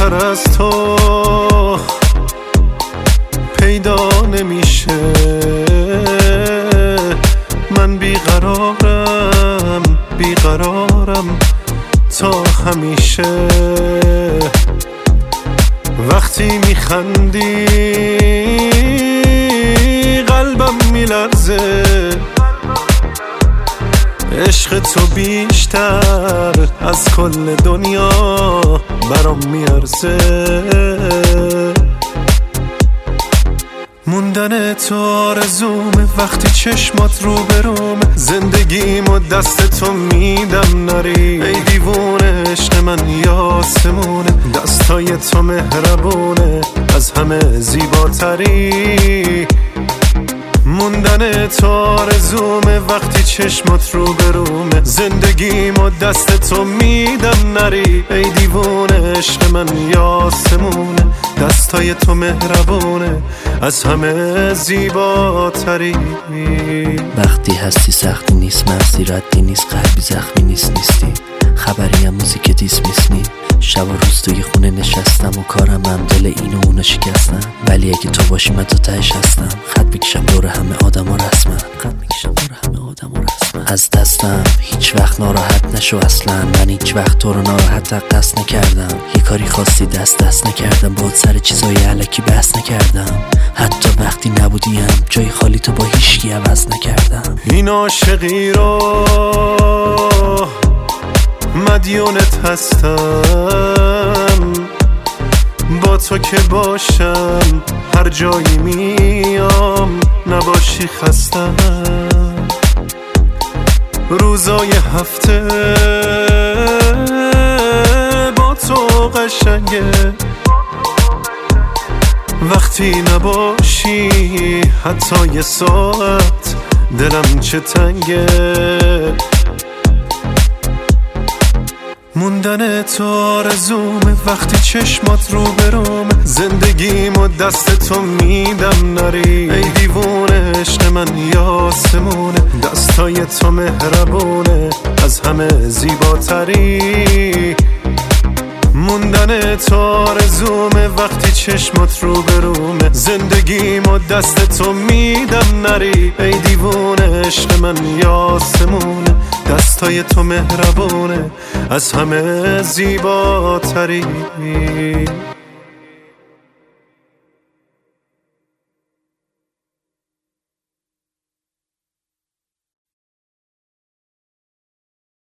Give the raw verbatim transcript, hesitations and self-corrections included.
زیباتر از تو پیدا نمیشه. من بیقرارم بیقرارم تا همیشه. وقتی میخندی قلبم میلرزه، عشق تو بیشتر از کل دنیا برام میارزه. موندن تو آرزومه وقتی چشمات رو برومه. زندگیمو دست تو میدم نری، ای دیوونه عشق من یاسمونه. دستای تو مهربونه از همه زیباتری. موندن تو آرزومه وقتی چشمات رو برومه. زندگیمو دست تو میدم نری، ای دیوونه عشق من یاسمونه. دستای تو مهربونه از همه زیباتری. وقتی هستی سختی نیست، مرزی ردی نیست، قلبی زخمی نیست نیستی. خبری هم موزیک دیس میسنی. شب و روز توی خونه نشستم و کارم هم دل اینو اونو شکستم. ولی اگه تو باشی من تا تهش هستم. خط میکشم دور همه آدم ها رسمم. خط میکشم دور همه آدم ها رسمم. از دستم هیچ وقت ناراحت نشو اصلا. من هیچ وقت تو رو ناراحت قصد نکردم. یه کاری خاصی دست دست نکردم. باید سر چیزای علکی بحث نکردم. حتی وقتی نبودیم جای خالی تو با هیچکی عوض نکردم. این عاشقی رو مدیونت هستم. با تو که باشم هر جایی میام، نباشی خستم. روزای هفته با تو قشنگه، وقتی نباشی حتی یه ساعت دلم چه تنگه. موندن تو آرزومه وقتی چشمات رو برومه. زندگیمو دست تو میدم نری، ای دیوونه عشق من یاسمونه. دستای تو مهربونه از همه زیباتری. موندن تو آرزومه وقتی چشمات رو برومه. زندگیمو دست تو میدم نری، ای دیوونه عشق من یاسمونه. دستای تو مهربونه از همه زیباتری.